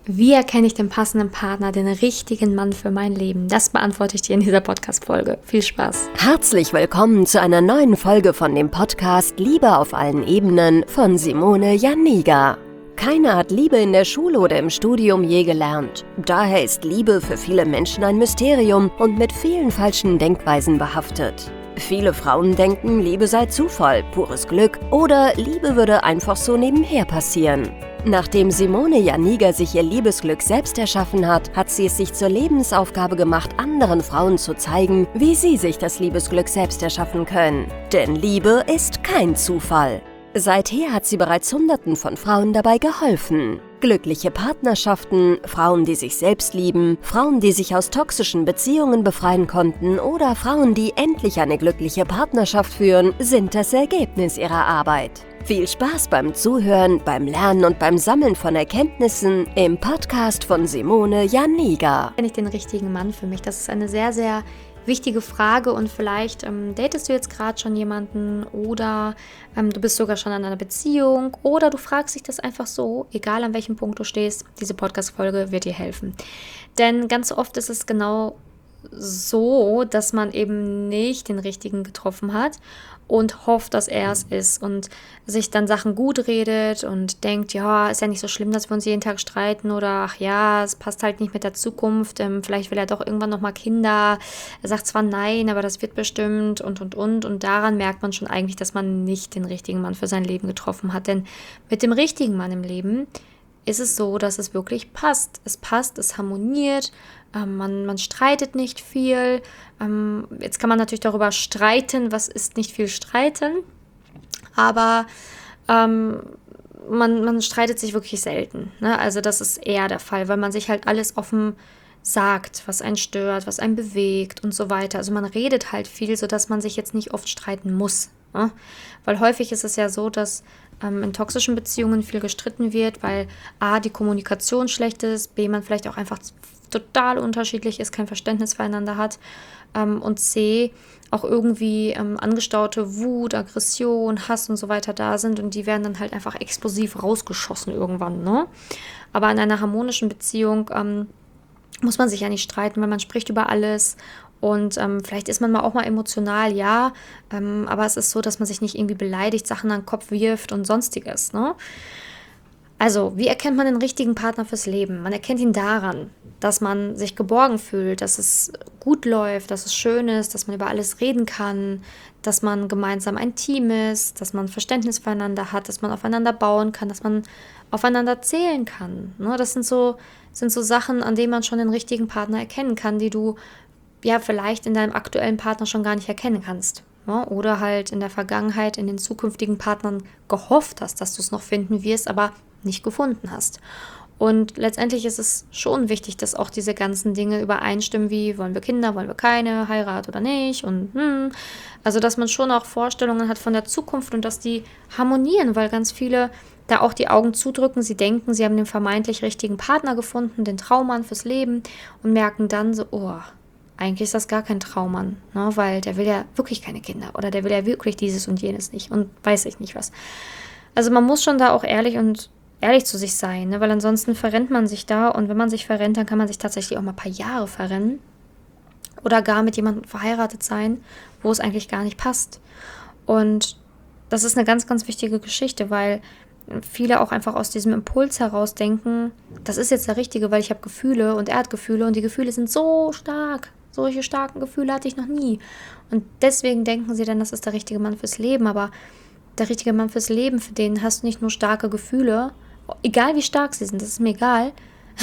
Wie erkenne ich den passenden Partner, den richtigen Mann für mein Leben? Das beantworte ich dir in dieser Podcast-Folge. Viel Spaß! Herzlich willkommen zu einer neuen Folge von dem Podcast Liebe auf allen Ebenen von Simone Janiga. Keiner hat Liebe in der Schule oder im Studium je gelernt. Daher ist Liebe für viele Menschen ein Mysterium und mit vielen falschen Denkweisen behaftet. Viele Frauen denken, Liebe sei Zufall, pures Glück oder Liebe würde einfach so nebenher passieren. Nachdem Simone Janiga sich ihr Liebesglück selbst erschaffen hat, hat sie es sich zur Lebensaufgabe gemacht, anderen Frauen zu zeigen, wie sie sich das Liebesglück selbst erschaffen können. Denn Liebe ist kein Zufall. Seither hat sie bereits Hunderten von Frauen dabei geholfen. Glückliche Partnerschaften, Frauen, die sich selbst lieben, Frauen, die sich aus toxischen Beziehungen befreien konnten oder Frauen, die endlich eine glückliche Partnerschaft führen, sind das Ergebnis ihrer Arbeit. Viel Spaß beim Zuhören, beim Lernen und beim Sammeln von Erkenntnissen im Podcast von Simone Janiga. Kenne ich den richtigen Mann für mich? Das ist eine sehr, sehr wichtige Frage und vielleicht datest du jetzt gerade schon jemanden oder du bist sogar schon in einer Beziehung oder du fragst dich das einfach so, egal an welchem Punkt du stehst, diese Podcast-Folge wird dir helfen. Denn ganz oft ist es genau so, dass man eben nicht den richtigen getroffen hat und hofft, dass er es ist und sich dann Sachen gut redet und denkt, ja, ist ja nicht so schlimm, dass wir uns jeden Tag streiten oder ach ja, es passt halt nicht mit der Zukunft, vielleicht will er doch irgendwann nochmal Kinder. Er sagt zwar nein, aber das wird bestimmt und daran merkt man schon eigentlich, dass man nicht den richtigen Mann für sein Leben getroffen hat, denn mit dem richtigen Mann im Leben ist es so, dass es wirklich passt. Es passt, es harmoniert, man streitet nicht viel. Jetzt kann man natürlich darüber streiten, was ist nicht viel streiten, aber man streitet sich wirklich selten. Ne? Also das ist eher der Fall, weil man sich halt alles offen sagt, was einen stört, was einen bewegt und so weiter. Also man redet halt viel, sodass man sich jetzt nicht oft streiten muss. Ne? Weil häufig ist es ja so, dass in toxischen Beziehungen viel gestritten wird, weil A, die Kommunikation schlecht ist, B, man vielleicht auch einfach total unterschiedlich ist, kein Verständnis füreinander hat und C, auch irgendwie angestaute Wut, Aggression, Hass und so weiter da sind und die werden dann halt einfach explosiv rausgeschossen irgendwann. Ne? Aber in einer harmonischen Beziehung muss man sich ja nicht streiten, weil man spricht über alles und vielleicht ist man auch mal emotional, ja, aber es ist so, dass man sich nicht irgendwie beleidigt, Sachen an den Kopf wirft und sonstiges, ne? Also, wie erkennt man den richtigen Partner fürs Leben? Man erkennt ihn daran, dass man sich geborgen fühlt, dass es gut läuft, dass es schön ist, dass man über alles reden kann, dass man gemeinsam ein Team ist, dass man Verständnis füreinander hat, dass man aufeinander bauen kann, dass man aufeinander zählen kann. Ne? Das sind so Sachen, an denen man schon den richtigen Partner erkennen kann, die du ja vielleicht in deinem aktuellen Partner schon gar nicht erkennen kannst. Ne? Oder halt in der Vergangenheit in den zukünftigen Partnern gehofft hast, dass du es noch finden wirst, aber nicht gefunden hast. Und letztendlich ist es schon wichtig, dass auch diese ganzen Dinge übereinstimmen, wie wollen wir Kinder, wollen wir keine, Heirat oder nicht und also dass man schon auch Vorstellungen hat von der Zukunft und dass die harmonieren, weil ganz viele da auch die Augen zudrücken, sie denken, sie haben den vermeintlich richtigen Partner gefunden, den Traummann fürs Leben und merken dann so, oh, eigentlich ist das gar kein Traummann, ne, weil der will ja wirklich keine Kinder oder der will ja wirklich dieses und jenes nicht und weiß ich nicht was. Also man muss schon da auch ehrlich zu sich sein, ne? Weil ansonsten verrennt man sich da und wenn man sich verrennt, dann kann man sich tatsächlich auch mal ein paar Jahre verrennen oder gar mit jemandem verheiratet sein, wo es eigentlich gar nicht passt. Und das ist eine ganz, ganz wichtige Geschichte, weil viele auch einfach aus diesem Impuls heraus denken, das ist jetzt der Richtige, weil ich habe Gefühle und er hat Gefühle und die Gefühle sind so stark. Solche starken Gefühle hatte ich noch nie. Und deswegen denken sie dann, das ist der richtige Mann fürs Leben, aber der richtige Mann fürs Leben, für den hast du nicht nur starke Gefühle, egal wie stark sie sind, das ist mir egal,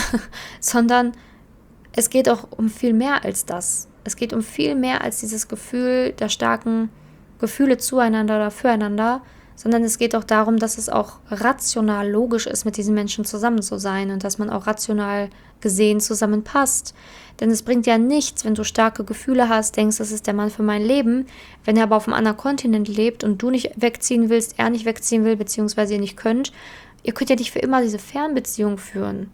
sondern es geht auch um viel mehr als das. Es geht um viel mehr als dieses Gefühl der starken Gefühle zueinander oder füreinander, sondern es geht auch darum, dass es auch rational logisch ist, mit diesen Menschen zusammen zu sein und dass man auch rational gesehen zusammenpasst. Denn es bringt ja nichts, wenn du starke Gefühle hast, denkst, das ist der Mann für mein Leben, wenn er aber auf einem anderen Kontinent lebt und du nicht wegziehen willst, er nicht wegziehen will, beziehungsweise ihr nicht könnt. Ihr könnt ja nicht für immer diese Fernbeziehung führen.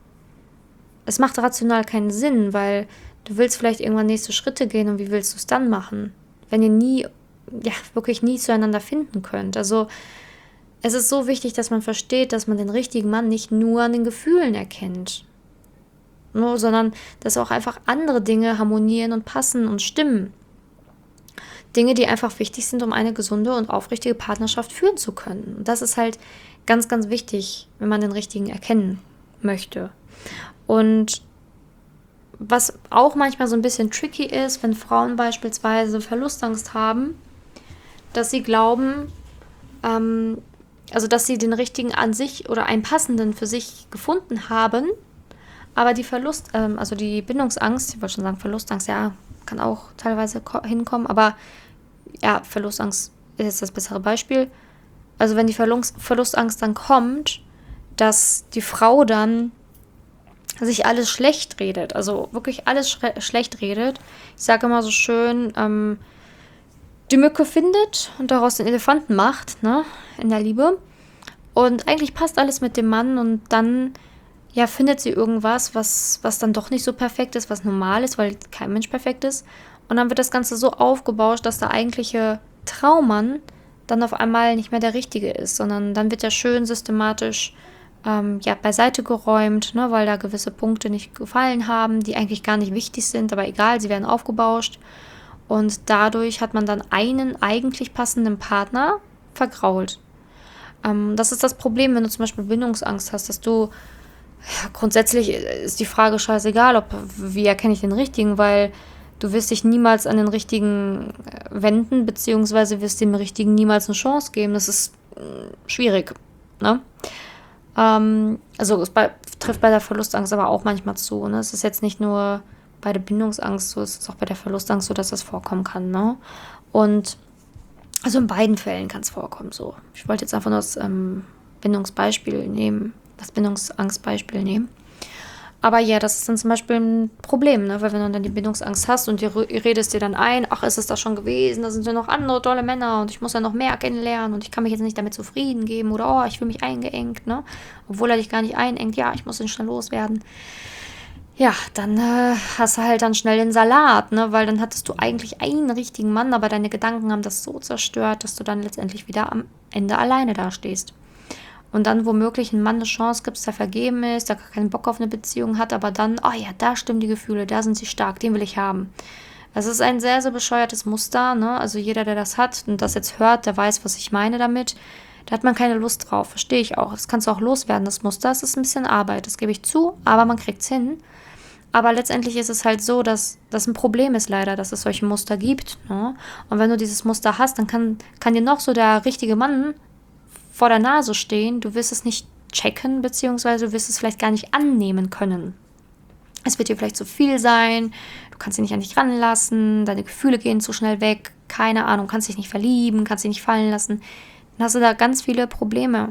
Es macht rational keinen Sinn, weil du willst vielleicht irgendwann nächste Schritte gehen und wie willst du es dann machen, wenn ihr wirklich nie zueinander finden könnt. Also es ist so wichtig, dass man versteht, dass man den richtigen Mann nicht nur an den Gefühlen erkennt. nur, sondern dass auch einfach andere Dinge harmonieren und passen und stimmen. Dinge, die einfach wichtig sind, um eine gesunde und aufrichtige Partnerschaft führen zu können. Und das ist halt ganz, ganz wichtig, wenn man den richtigen erkennen möchte. Und was auch manchmal so ein bisschen tricky ist, wenn Frauen beispielsweise Verlustangst haben, dass sie glauben, dass sie den richtigen an sich oder einen passenden für sich gefunden haben, aber die die Bindungsangst, ich wollte schon sagen Verlustangst, ja, kann auch teilweise hinkommen, aber ja, Verlustangst ist jetzt das bessere Beispiel. Also wenn die Verlustangst dann kommt, dass die Frau dann sich alles schlecht redet, also wirklich alles schlecht redet. Ich sage immer so schön, die Mücke findet und daraus den Elefanten macht, ne, in der Liebe. Und eigentlich passt alles mit dem Mann und dann, ja, findet sie irgendwas, was dann doch nicht so perfekt ist, was normal ist, weil kein Mensch perfekt ist. Und dann wird das Ganze so aufgebauscht, dass der eigentliche Traummann dann auf einmal nicht mehr der Richtige ist, sondern dann wird er schön systematisch beiseite geräumt, ne, weil da gewisse Punkte nicht gefallen haben, die eigentlich gar nicht wichtig sind, aber egal, sie werden aufgebauscht. Und dadurch hat man dann einen eigentlich passenden Partner vergrault. Das ist das Problem, wenn du zum Beispiel Bindungsangst hast, dass du, grundsätzlich ist die Frage scheißegal, wie erkenne ich den Richtigen, weil du wirst dich niemals an den Richtigen wenden, beziehungsweise wirst dem Richtigen niemals eine Chance geben. Das ist schwierig, ne? Es trifft bei der Verlustangst aber auch manchmal zu, ne? Es ist jetzt nicht nur bei der Bindungsangst so, es ist auch bei der Verlustangst so, dass das vorkommen kann, ne? Und also in beiden Fällen kann es vorkommen, so. Ich wollte jetzt einfach nur das Bindungsangstbeispiel nehmen. Aber ja, das ist dann zum Beispiel ein Problem, ne? Weil wenn du dann die Bindungsangst hast und du redest dir dann ein, ach, ist es das schon gewesen, da sind ja noch andere tolle Männer und ich muss ja noch mehr kennenlernen und ich kann mich jetzt nicht damit zufrieden geben oder, oh, ich fühle mich eingeengt, ne? Obwohl er dich gar nicht einengt, ja, ich muss ihn schnell loswerden. Ja, dann hast du halt dann schnell den Salat, ne? Weil dann hattest du eigentlich einen richtigen Mann, aber deine Gedanken haben das so zerstört, dass du dann letztendlich wieder am Ende alleine dastehst. Und dann womöglich einen Mann eine Chance gibst, der vergeben ist, der gar keinen Bock auf eine Beziehung hat, aber dann, oh ja, da stimmen die Gefühle, da sind sie stark, den will ich haben. Das ist ein sehr, sehr bescheuertes Muster, ne? Also jeder, der das hat und das jetzt hört, der weiß, was ich meine damit. Da hat man keine Lust drauf, verstehe ich auch. Das kannst du auch loswerden, das Muster. Es ist ein bisschen Arbeit, das gebe ich zu, aber man kriegt es hin. Aber letztendlich ist es halt so, dass das ein Problem ist leider, dass es solche Muster gibt, ne? Und wenn du dieses Muster hast, dann kann dir noch so der richtige Mann vor der Nase stehen, du wirst es nicht checken, beziehungsweise du wirst es vielleicht gar nicht annehmen können. Es wird dir vielleicht zu viel sein, du kannst dich nicht an dich ranlassen, deine Gefühle gehen zu schnell weg, keine Ahnung, kannst dich nicht verlieben, kannst dich nicht fallen lassen. Dann hast du da ganz viele Probleme.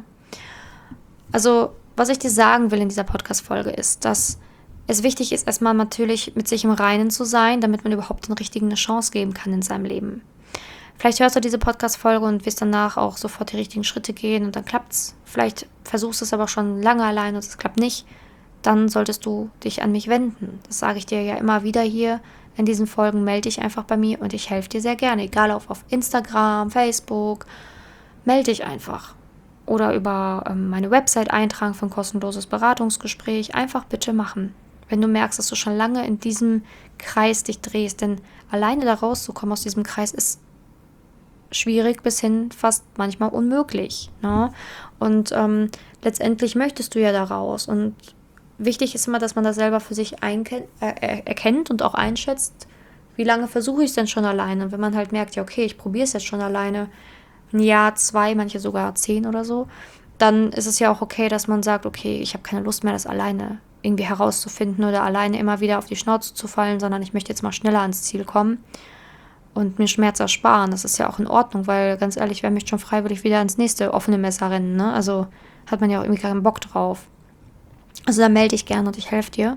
Also, was ich dir sagen will in dieser Podcast-Folge ist, dass es wichtig ist, erstmal natürlich mit sich im Reinen zu sein, damit man überhaupt den Richtigen eine Chance geben kann in seinem Leben. Vielleicht hörst du diese Podcast-Folge und wirst danach auch sofort die richtigen Schritte gehen und dann klappt's. Vielleicht versuchst du es aber schon lange allein und es klappt nicht. Dann solltest du dich an mich wenden. Das sage ich dir ja immer wieder hier in diesen Folgen. Melde dich einfach bei mir und ich helfe dir sehr gerne. Egal auf Instagram, Facebook, melde dich einfach. Oder über meine Website eintragen für ein kostenloses Beratungsgespräch. Einfach bitte machen. Wenn du merkst, dass du schon lange in diesem Kreis dich drehst. Denn alleine da rauszukommen aus diesem Kreis ist schwierig bis hin fast manchmal unmöglich, ne? Und letztendlich möchtest du ja da raus. Und wichtig ist immer, dass man das selber für sich erkennt und auch einschätzt, wie lange versuche ich es denn schon alleine. Und wenn man halt merkt, ja okay, ich probiere es jetzt schon alleine, ein Jahr, 2, manche sogar 10 oder so, dann ist es ja auch okay, dass man sagt, okay, ich habe keine Lust mehr, das alleine irgendwie herauszufinden oder alleine immer wieder auf die Schnauze zu fallen, sondern ich möchte jetzt mal schneller ans Ziel kommen und mir Schmerz ersparen. Das ist ja auch in Ordnung, weil ganz ehrlich, wer möchte schon freiwillig wieder ins nächste offene Messer rennen, ne? Also hat man ja auch irgendwie keinen Bock drauf. Also da melde ich gerne und ich helfe dir.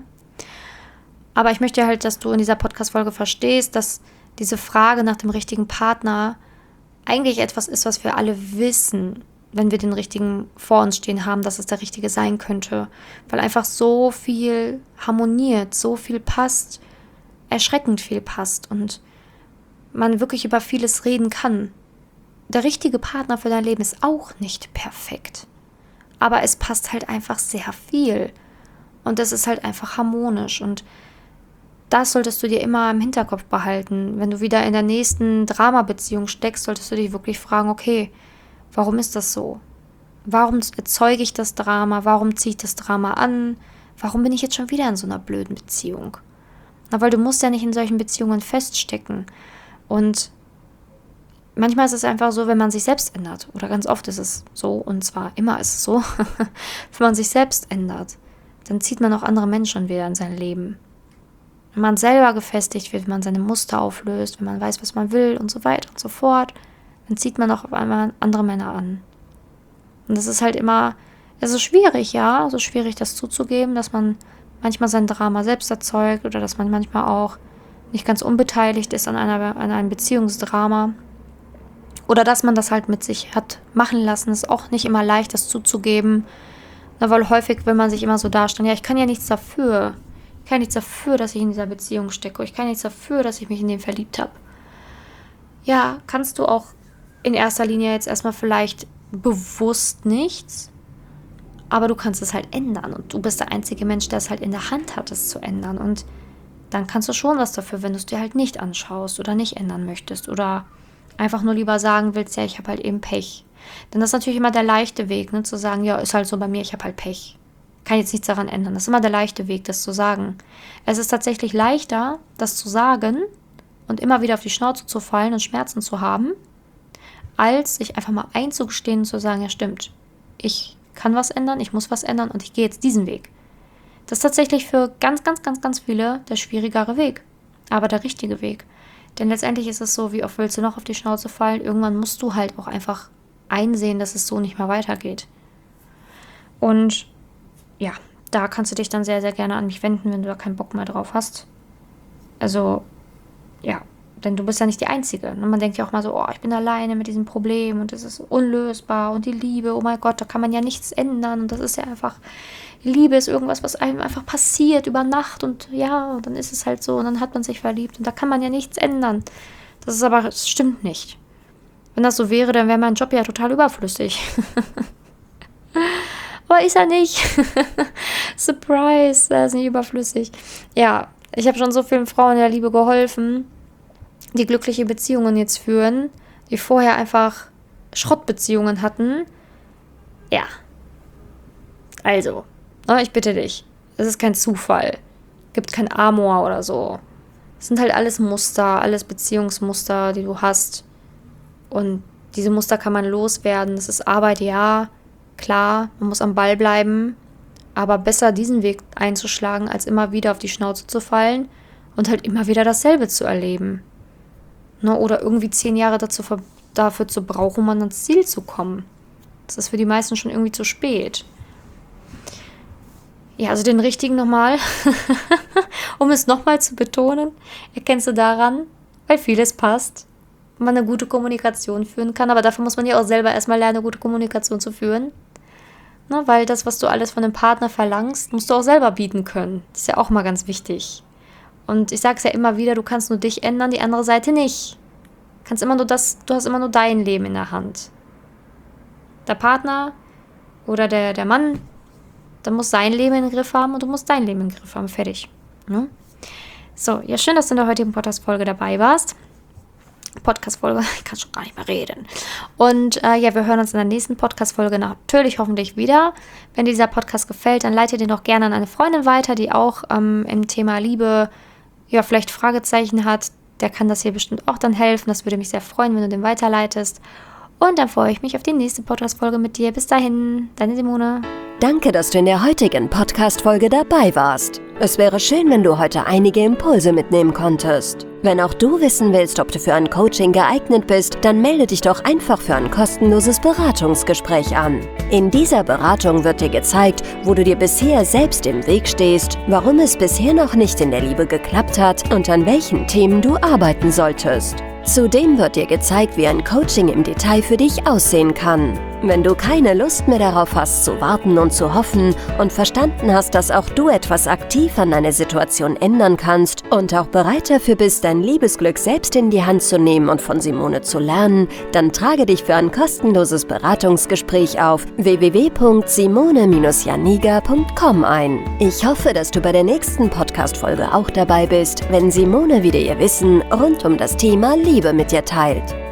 Aber ich möchte halt, dass du in dieser Podcast-Folge verstehst, dass diese Frage nach dem richtigen Partner eigentlich etwas ist, was wir alle wissen, wenn wir den richtigen vor uns stehen haben, dass es der richtige sein könnte. Weil einfach so viel harmoniert, so viel passt, erschreckend viel passt und man wirklich über vieles reden kann. Der richtige Partner für dein Leben ist auch nicht perfekt. Aber es passt halt einfach sehr viel. Und das ist halt einfach harmonisch. Und das solltest du dir immer im Hinterkopf behalten. Wenn du wieder in der nächsten Drama-Beziehung steckst, solltest du dich wirklich fragen, okay, warum ist das so? Warum erzeuge ich das Drama? Warum ziehe ich das Drama an? Warum bin ich jetzt schon wieder in so einer blöden Beziehung? Na, weil du musst ja nicht in solchen Beziehungen feststecken. Und manchmal ist es einfach so, wenn man sich selbst ändert. Oder ganz oft ist es so, und zwar immer ist es so, wenn man sich selbst ändert, dann zieht man auch andere Menschen wieder in sein Leben. Wenn man selber gefestigt wird, wenn man seine Muster auflöst, wenn man weiß, was man will und so weiter und so fort, dann zieht man auch auf einmal andere Männer an. Und das ist halt immer, es ist schwierig, ja, es ist schwierig, das zuzugeben, dass man manchmal sein Drama selbst erzeugt oder dass man manchmal auch nicht ganz unbeteiligt ist an einem Beziehungsdrama. Oder dass man das halt mit sich hat machen lassen. Es ist auch nicht immer leicht, das zuzugeben. Weil häufig will man sich immer so darstellen, ja, ich kann ja nichts dafür. Ich kann nichts dafür, dass ich in dieser Beziehung stecke. Ich kann nichts dafür, dass ich mich in den verliebt habe. Ja, kannst du auch in erster Linie jetzt erstmal vielleicht bewusst nichts, aber du kannst es halt ändern und du bist der einzige Mensch, der es halt in der Hand hat, es zu ändern und dann kannst du schon was dafür, wenn du es dir halt nicht anschaust oder nicht ändern möchtest oder einfach nur lieber sagen willst, ja, ich habe halt eben Pech. Denn das ist natürlich immer der leichte Weg, ne, zu sagen, ja, ist halt so bei mir, ich habe halt Pech. Kann jetzt nichts daran ändern. Das ist immer der leichte Weg, das zu sagen. Es ist tatsächlich leichter, das zu sagen und immer wieder auf die Schnauze zu fallen und Schmerzen zu haben, als sich einfach mal einzugestehen und zu sagen, ja stimmt, ich kann was ändern, ich muss was ändern und ich gehe jetzt diesen Weg. Das ist tatsächlich für ganz, ganz, ganz, ganz viele der schwierigere Weg, aber der richtige Weg. Denn letztendlich ist es so, wie oft willst du noch auf die Schnauze fallen? Irgendwann musst du halt auch einfach einsehen, dass es so nicht mehr weitergeht. Und ja, da kannst du dich dann sehr, sehr gerne an mich wenden, wenn du da keinen Bock mehr drauf hast. Also, ja, denn du bist ja nicht die Einzige. Und man denkt ja auch mal so, oh, ich bin alleine mit diesem Problem und es ist unlösbar und die Liebe, oh mein Gott, da kann man ja nichts ändern und das ist ja einfach, Liebe ist irgendwas, was einem einfach passiert über Nacht und ja, und dann ist es halt so und dann hat man sich verliebt und da kann man ja nichts ändern. Das stimmt nicht. Wenn das so wäre, dann wäre mein Job ja total überflüssig. Aber ist er nicht. Surprise, er ist nicht überflüssig. Ja, ich habe schon so vielen Frauen in der Liebe geholfen, die glückliche Beziehungen jetzt führen, die vorher einfach Schrottbeziehungen hatten. Ja. Also, ich bitte dich. Es ist kein Zufall. Gibt kein Amor oder so. Es sind halt alles Muster, alles Beziehungsmuster, die du hast. Und diese Muster kann man loswerden. Das ist Arbeit, ja. Klar, man muss am Ball bleiben. Aber besser diesen Weg einzuschlagen, als immer wieder auf die Schnauze zu fallen und halt immer wieder dasselbe zu erleben. Oder irgendwie 10 Jahre dafür zu brauchen, um ans Ziel zu kommen. Das ist für die meisten schon irgendwie zu spät. Ja, also den richtigen nochmal, um es nochmal zu betonen, erkennst du daran, weil vieles passt, man eine gute Kommunikation führen kann, aber dafür muss man ja auch selber erstmal lernen, eine gute Kommunikation zu führen. Weil das, was du alles von dem Partner verlangst, musst du auch selber bieten können. Das ist ja auch mal ganz wichtig. Und ich sage es ja immer wieder, du kannst nur dich ändern, die andere Seite nicht. Du hast immer nur dein Leben in der Hand. Der Partner oder der Mann, der muss sein Leben in den Griff haben und du musst dein Leben in den Griff haben. Fertig. Ne? So, ja, schön, dass du in der heutigen Podcast-Folge dabei warst. Podcast-Folge, ich kann schon gar nicht mehr reden. Und ja, wir hören uns in der nächsten Podcast-Folge natürlich hoffentlich wieder. Wenn dir dieser Podcast gefällt, dann leite den doch gerne an eine Freundin weiter, die auch im Thema Liebe ja vielleicht Fragezeichen hat. Der kann das hier bestimmt auch dann helfen. Das würde mich sehr freuen, wenn du den weiterleitest. Und dann freue ich mich auf die nächste Podcast-Folge mit dir. Bis dahin, deine Simone. Danke, dass du in der heutigen Podcast-Folge dabei warst. Es wäre schön, wenn du heute einige Impulse mitnehmen konntest. Wenn auch du wissen willst, ob du für ein Coaching geeignet bist, dann melde dich doch einfach für ein kostenloses Beratungsgespräch an. In dieser Beratung wird dir gezeigt, wo du dir bisher selbst im Weg stehst, warum es bisher noch nicht in der Liebe geklappt hat und an welchen Themen du arbeiten solltest. Zudem wird dir gezeigt, wie ein Coaching im Detail für dich aussehen kann. Wenn du keine Lust mehr darauf hast, zu warten und zu hoffen und verstanden hast, dass auch du etwas aktiv an deiner Situation ändern kannst und auch bereit dafür bist, dein Liebesglück selbst in die Hand zu nehmen und von Simone zu lernen, dann trage dich für ein kostenloses Beratungsgespräch auf www.simone-janiga.com ein. Ich hoffe, dass du bei der nächsten Podcast-Folge auch dabei bist, wenn Simone wieder ihr Wissen rund um das Thema Liebe mit dir teilt.